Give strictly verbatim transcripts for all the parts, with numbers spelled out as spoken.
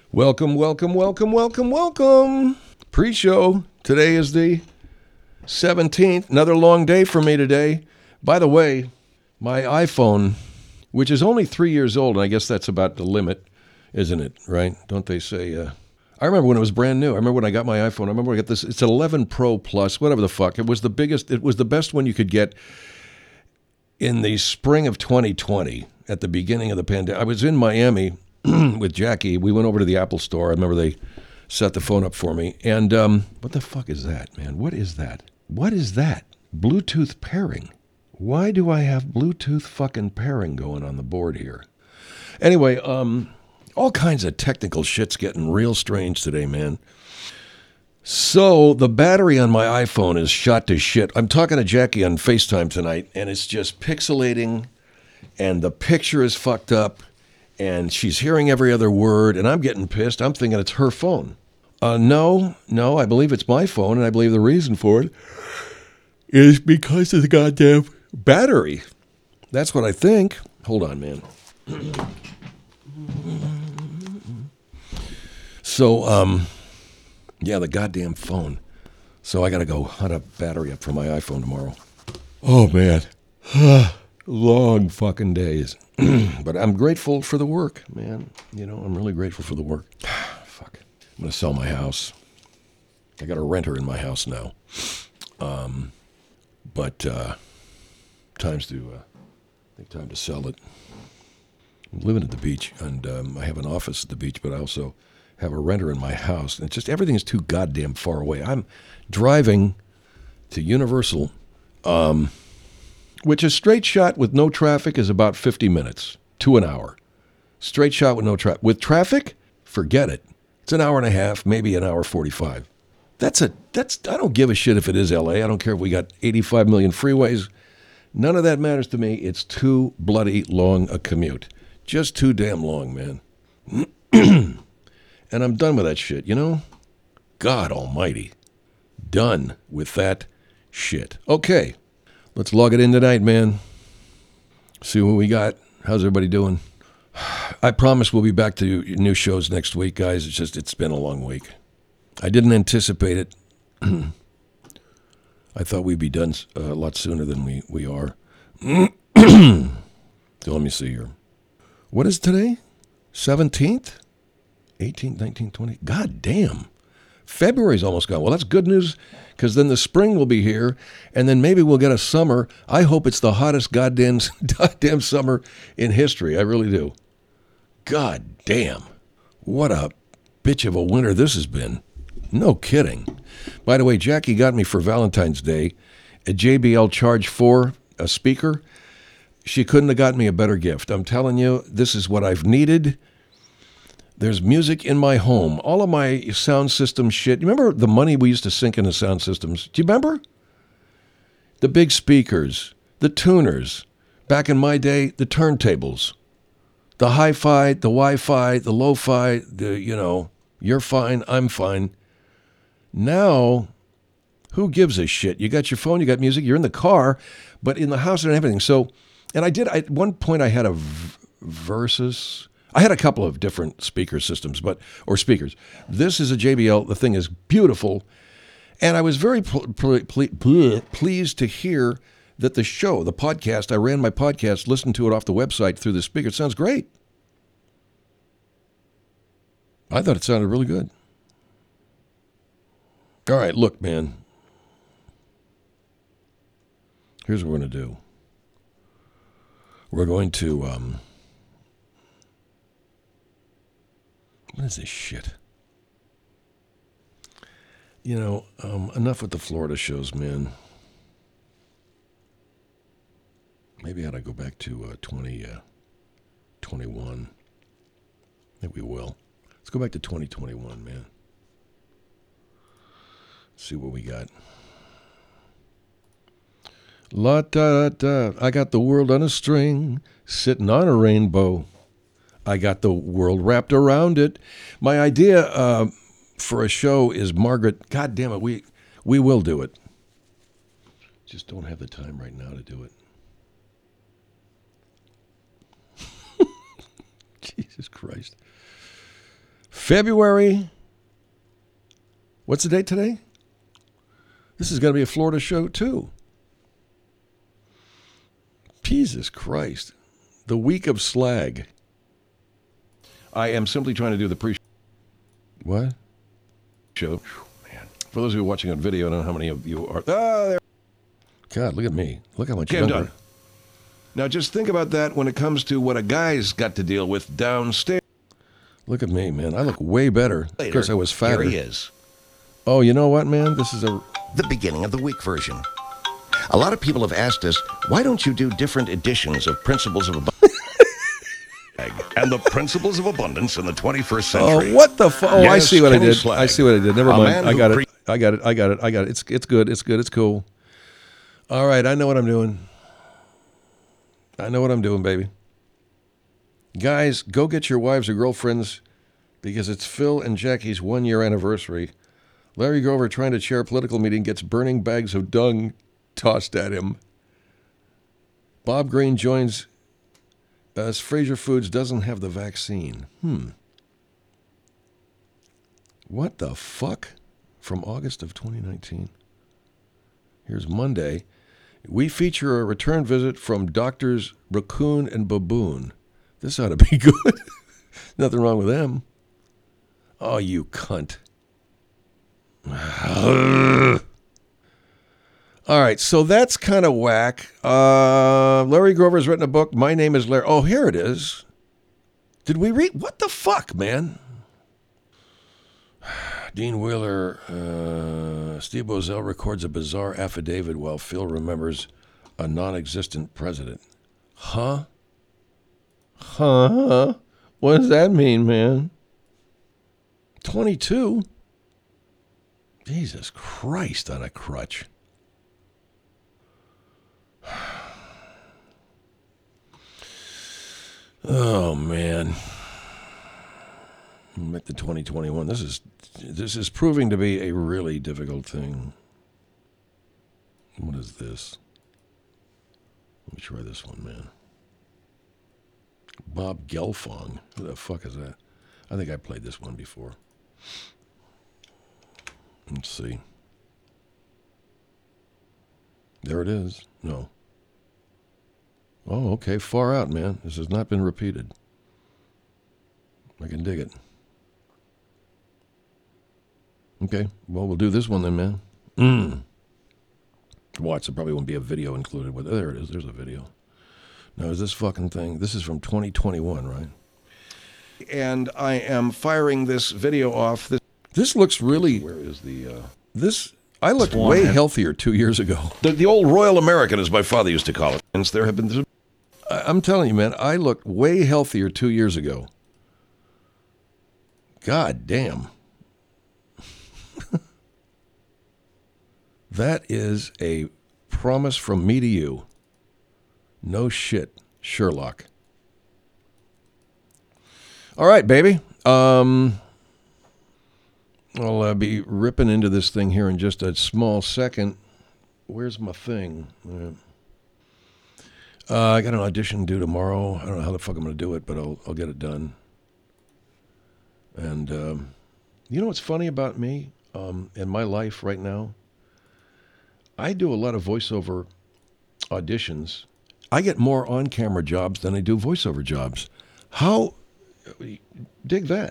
Welcome, welcome, welcome, welcome, welcome. Pre-show. Today is the seventeenth. Another long day for me today. By the way, my iPhone, which is only three years old, and I guess that's about the limit, isn't it? Right? Don't they say... Uh, I remember when it was brand new. I remember when I got my iPhone. I remember when I got this. It's an eleven Pro Plus, whatever the fuck. It was the biggest. It was the best one you could get in the spring of twenty twenty at the beginning of the pandemic. I was in Miami with Jackie. We went over to the Apple store. I remember they set the phone up for me. And um, what the fuck is that, man? What is that? What is that? Bluetooth pairing. Why do I have Bluetooth fucking pairing going on the board here? Anyway, um, all kinds of technical shit's getting real strange today, man. So the battery on my iPhone is shot to shit. I'm talking to Jackie on FaceTime tonight, and it's just pixelating, and the picture is fucked up, and she's hearing every other word, and I'm getting pissed. I'm thinking it's her phone. Uh, no, no, I believe it's my phone, and I believe the reason for it is because of the goddamn battery. That's what I think. Hold on, man. So, um, yeah, the goddamn phone. So I got to go hunt a battery up for my iPhone tomorrow. Oh, man. Long fucking days. But I'm grateful for the work, man. You know, I'm really grateful for the work. Fuck. I'm going to sell my house. I got a renter in my house now. Um, but uh, time's to, uh, I think time to sell it. I'm living at the beach, and um, I have an office at the beach, but I also have a renter in my house. And it's just, everything is too goddamn far away. I'm driving to Universal, um, which a straight shot with no traffic is about fifty minutes to an hour. Straight shot with no traffic. With traffic, forget it. It's an hour and a half, maybe an hour forty-five. That's a, that's, I don't give a shit if it is L A. I don't care if we got eighty-five million freeways. None of that matters to me. It's too bloody long a commute. Just too damn long, man. And I'm done with that shit, you know? God almighty. Done with that shit. Okay, let's log it in tonight, man. See what we got. How's everybody doing? I promise we'll be back to new shows next week, guys. It's just, it's been a long week. I didn't anticipate it. I thought we'd be done a lot sooner than we, we are. So let me see here. What is today? seventeenth? eighteenth, nineteenth, twentieth? God damn. February's almost gone. Well, that's good news, because then the spring will be here, and then maybe we'll get a summer. I hope it's the hottest goddamn, goddamn summer in history. I really do. God damn. What a bitch of a winter this has been. No kidding. By the way, Jackie got me for Valentine's Day a J B L Charge four, a speaker. She couldn't have gotten me a better gift. I'm telling you, this is what I've needed. There's music in my home. All of my sound system shit. You remember the money we used to sink into sound systems? Do you remember? The big speakers, the tuners. Back in my day, the turntables. The hi-fi, the Wi-Fi, the lo-fi, the, you know, you're fine, I'm fine. Now, who gives a shit? You got your phone, you got music, you're in the car, but in the house and everything. So, and I did, I, at one point I had a v- Versus... I had a couple of different speaker systems, but or speakers. This is a J B L. The thing is beautiful. And I was very pl- pl- pl- pleased to hear that the show, the podcast, I ran my podcast, listened to it off the website through the speaker. It sounds great. I thought it sounded really good. All right, look, man. Here's what we're going to do. We're going to... Um, What is this shit? You know, um, enough with the Florida shows, man. Maybe I ought to go back to uh, twenty twenty-one. I think we will. Let's go back to twenty twenty-one, man. Let's see what we got. La da da. I got the world on a string, sitting on a rainbow. I got the world wrapped around it. My idea uh, for a show is Margaret. God damn it, we we will do it. Just don't have the time right now to do it. Jesus Christ. February. What's the date today? This is going to be a Florida show, too. Jesus Christ. The week of slag. I am simply trying to do the pre What? Show. Man. For those of you watching on video, I don't know how many of you are. Ah, there. God, look at me. Look how much okay, I'm done. Now just think about that when it comes to what a guy's got to deal with downstairs. Look at me, man. I look way better. Later, of course, I was fatter. Here he is. Oh, you know what, man? This is a... The beginning of the week version. A lot of people have asked us, why don't you do different editions of Principles of Abundance and the Principles of Abundance in the twenty-first century? Oh, what the fuck? Oh, yes, I see what Kenny I did. Slag. I see what I did. Never A mind. man I who got pre- it. I got it. I got it. I got it. It's it's good. It's good. It's cool. All right. I know what I'm doing. I know what I'm doing, baby. Guys, go get your wives or girlfriends because it's Phil and Jackie's one-year anniversary. Larry Grover, trying to chair a political meeting, gets burning bags of dung tossed at him. Bob Green joins us. Fraser Foods doesn't have the vaccine. Hmm. What the fuck? From August of twenty nineteen. Here's Monday. We feature a return visit from Doctors Raccoon and Baboon. This ought to be good. Nothing wrong with them. Oh, you cunt. All right, so that's kind of whack. Uh, Larry Grover's written a book. My Name is Larry. Oh, here it is. Did we read? What the fuck, man? Dean Wheeler, uh, Steve Bozell records a bizarre affidavit while Phil remembers a non-existent president. Huh? Huh? What does that mean, man? twenty-two? Jesus Christ on a crutch. Oh, man. Back to twenty twenty-one. This is this is proving to be a really difficult thing. What is this? Let me try this one, man. Bob Gelfong. Who the fuck is that? I think I played this one before. Let's see. There it is. No. Oh, okay. Far out, man. This has not been repeated. I can dig it. Okay. Well, we'll do this one then, man. Mm. Watch. There probably won't be a video included with it. There it is. There's a video. Now, is this fucking thing? This is from twenty twenty-one, right? And I am firing this video off. This, this looks really... Where is the... Uh, this... I looked way healthier two years ago. The, the old Royal American, as my father used to call it. Since there have been... I, I'm telling you, man, I looked way healthier two years ago. God damn. That is a promise from me to you. No shit, Sherlock. All right, baby. Um, I'll uh, be ripping into this thing here in just a small second. Where's my thing? Uh, uh, I got an audition due tomorrow. I don't know how the fuck I'm going to do it, but I'll I'll get it done. And um, you know what's funny about me um, in my life right now? I do a lot of voiceover auditions. I get more on-camera jobs than I do voiceover jobs. How? Dig that.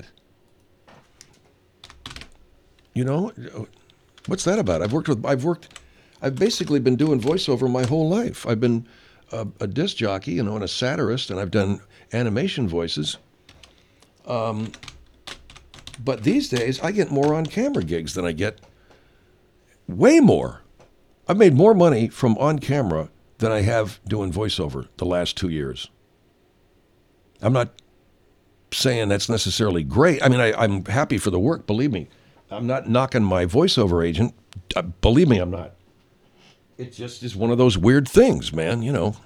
You know, what's that about? I've worked with, I've worked, I've basically been doing voiceover my whole life. I've been a, a disc jockey, you know, and a satirist, and I've done animation voices. Um, but these days, I get more on-camera gigs than I get, way more. I've made more money from on-camera than I have doing voiceover the last two years. I'm not saying that's necessarily great. I mean, I, I'm happy for the work, believe me. I'm not knocking my voiceover agent. Uh, believe me, I'm not. It just is one of those weird things, man, you know.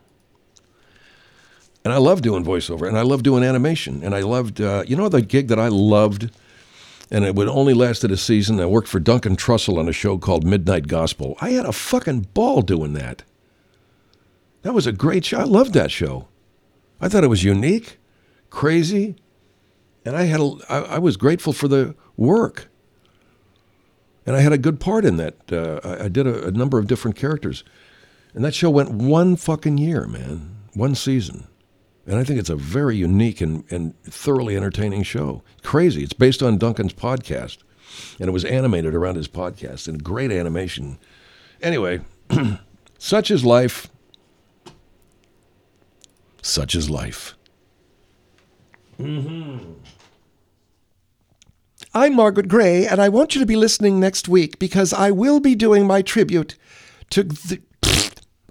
And I love doing voiceover, and I love doing animation, and I loved, uh, you know the gig that I loved, and it would only lasted a season. I worked for Duncan Trussell on a show called Midnight Gospel. I had a fucking ball doing that. That was a great show. I loved that show. I thought it was unique, crazy, And I had a, I, I was grateful for the work. And I had a good part in that. Uh, I, I did a, a number of different characters. And that show went one fucking year, man. One season. And I think it's a very unique and, and thoroughly entertaining show. Crazy. It's based on Duncan's podcast. And it was animated around his podcast. And great animation. Anyway, such is life. Such is life. Mm-hmm. I'm Margaret Gray, and I want you to be listening next week because I will be doing my tribute to the,